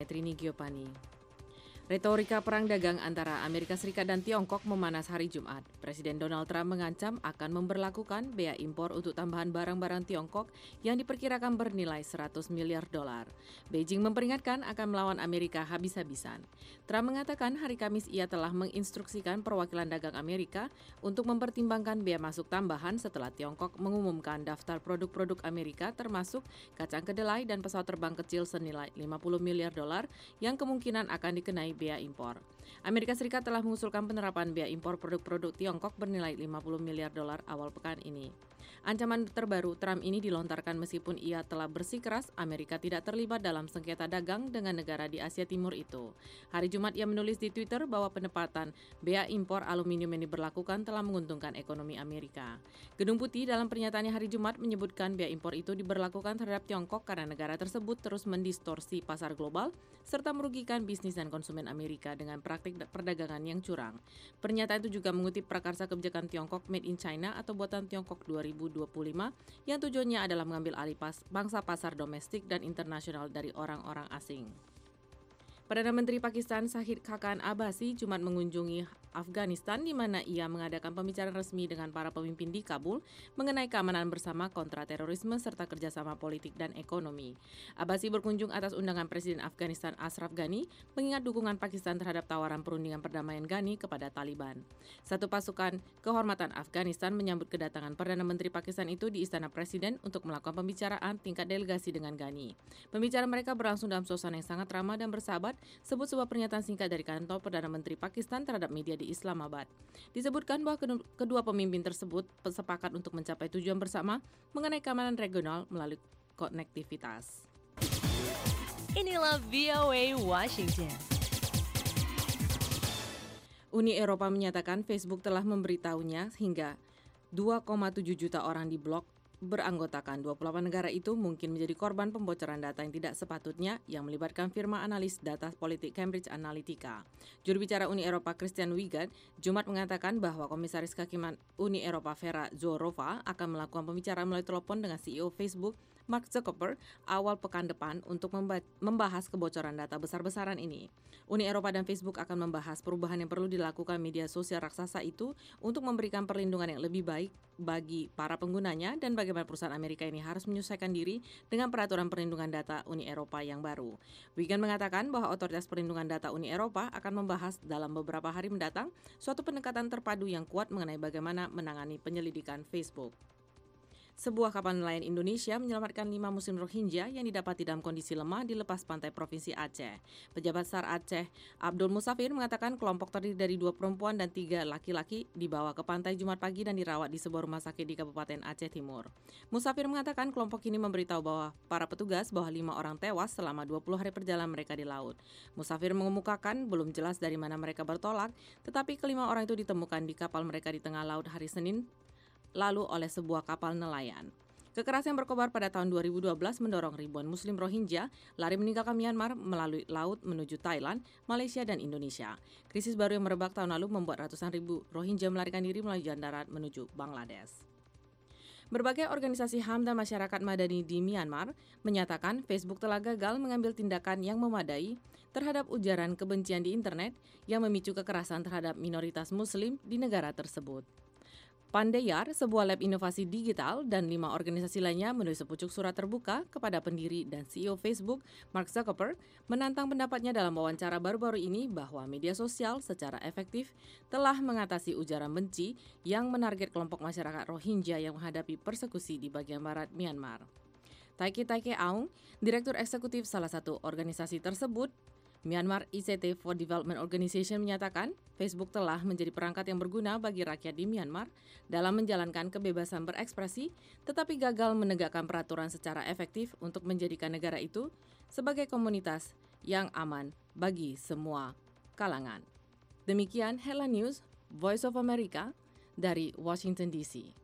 Trini Giopani. Retorika perang dagang antara Amerika Serikat dan Tiongkok memanas hari Jumat. Presiden Donald Trump mengancam akan memberlakukan bea impor untuk tambahan barang-barang Tiongkok yang diperkirakan bernilai 100 miliar dolar. Beijing memperingatkan akan melawan Amerika habis-habisan. Trump mengatakan hari Kamis ia telah menginstruksikan perwakilan dagang Amerika untuk mempertimbangkan bea masuk tambahan setelah Tiongkok mengumumkan daftar produk-produk Amerika termasuk kacang kedelai dan pesawat terbang kecil senilai 50 miliar dolar yang kemungkinan akan dikenai bea impor. Amerika Serikat telah mengusulkan penerapan bea impor produk-produk Tiongkok bernilai 50 miliar dolar awal pekan ini. Ancaman terbaru Trump ini dilontarkan meskipun ia telah bersikeras Amerika tidak terlibat dalam sengketa dagang dengan negara di Asia Timur itu. Hari Jumat ia menulis di Twitter bahwa penempatan bea impor aluminium yang diberlakukan telah menguntungkan ekonomi Amerika. Gedung Putih dalam pernyataannya hari Jumat menyebutkan bea impor itu diberlakukan terhadap Tiongkok karena negara tersebut terus mendistorsi pasar global serta merugikan bisnis dan konsumen Amerika dengan praktik perdagangan yang curang. Pernyataan itu juga mengutip prakarsa kebijakan Tiongkok Made in China atau Buatan Tiongkok 2025 yang tujuannya adalah mengambil alih bangsa pasar domestik dan internasional dari orang-orang asing. Perdana Menteri Pakistan Shahid Khaqan Abbasi Jumat mengunjungi Afghanistan di mana ia mengadakan pembicaraan resmi dengan para pemimpin di Kabul mengenai keamanan bersama kontra terorisme serta kerjasama politik dan ekonomi. Abbasi berkunjung atas undangan Presiden Afghanistan Ashraf Ghani mengingat dukungan Pakistan terhadap tawaran perundingan perdamaian Ghani kepada Taliban. Satu pasukan kehormatan Afghanistan menyambut kedatangan Perdana Menteri Pakistan itu di Istana Presiden untuk melakukan pembicaraan tingkat delegasi dengan Ghani. Pembicaraan mereka berlangsung dalam suasana yang sangat ramah dan bersahabat, sebut sebuah pernyataan singkat dari kantor Perdana Menteri Pakistan terhadap media di Islamabad. Disebutkan bahwa kedua pemimpin tersebut sepakat untuk mencapai tujuan bersama mengenai keamanan regional melalui konektivitas. Inilah VOA Washington. Uni Eropa menyatakan Facebook telah memberitahunya hingga 2,7 juta orang di blok beranggotakan 28 negara itu mungkin menjadi korban pembocoran data yang tidak sepatutnya yang melibatkan firma analis data politik Cambridge Analytica. Juru bicara Uni Eropa Christian Wiegand Jumat mengatakan bahwa Komisaris Kehakiman Uni Eropa Vera Jourova akan melakukan pembicaraan melalui telepon dengan CEO Facebook Mark Zuckerberg awal pekan depan untuk membahas kebocoran data besar-besaran ini. Uni Eropa dan Facebook akan membahas perubahan yang perlu dilakukan media sosial raksasa itu untuk memberikan perlindungan yang lebih baik bagi para penggunanya dan bagaimana perusahaan Amerika ini harus menyesuaikan diri dengan peraturan perlindungan data Uni Eropa yang baru. Wiegand mengatakan bahwa Otoritas Perlindungan Data Uni Eropa akan membahas dalam beberapa hari mendatang suatu pendekatan terpadu yang kuat mengenai bagaimana menangani penyelidikan Facebook. Sebuah kapal nelayan Indonesia menyelamatkan 5 Muslim Rohingya yang didapati dalam kondisi lemah di lepas pantai Provinsi Aceh. Pejabat SAR Aceh, Abdul Musafir, mengatakan kelompok terdiri dari 2 perempuan dan 3 laki-laki dibawa ke pantai Jumat pagi dan dirawat di sebuah rumah sakit di Kabupaten Aceh Timur. Musafir mengatakan kelompok ini memberitahu bahwa para petugas bahwa 5 orang tewas selama 20 hari perjalanan mereka di laut. Musafir mengemukakan belum jelas dari mana mereka bertolak, tetapi kelima orang itu ditemukan di kapal mereka di tengah laut hari Senin lalu oleh sebuah kapal nelayan. Kekerasan yang berkobar pada tahun 2012 mendorong ribuan Muslim Rohingya lari meninggalkan Myanmar melalui laut menuju Thailand, Malaysia, dan Indonesia. Krisis baru yang merebak tahun lalu membuat ratusan ribu Rohingya melarikan diri melalui jalan darat menuju Bangladesh. Berbagai organisasi HAM dan masyarakat madani di Myanmar menyatakan Facebook telah gagal mengambil tindakan yang memadai terhadap ujaran kebencian di internet yang memicu kekerasan terhadap minoritas Muslim di negara tersebut. Pandeyar, sebuah lab inovasi digital, dan 5 organisasi lainnya menulis sepucuk surat terbuka kepada pendiri dan CEO Facebook, Mark Zuckerberg, menantang pendapatnya dalam wawancara baru-baru ini bahwa media sosial secara efektif telah mengatasi ujaran benci yang menarget kelompok masyarakat Rohingya yang menghadapi persekusi di bagian barat Myanmar. Taike Aung, Direktur Eksekutif salah satu organisasi tersebut, Myanmar ICT for Development Organization, menyatakan Facebook telah menjadi perangkat yang berguna bagi rakyat di Myanmar dalam menjalankan kebebasan berekspresi, tetapi gagal menegakkan peraturan secara efektif untuk menjadikan negara itu sebagai komunitas yang aman bagi semua kalangan. Demikian Headline News, Voice of America dari Washington DC.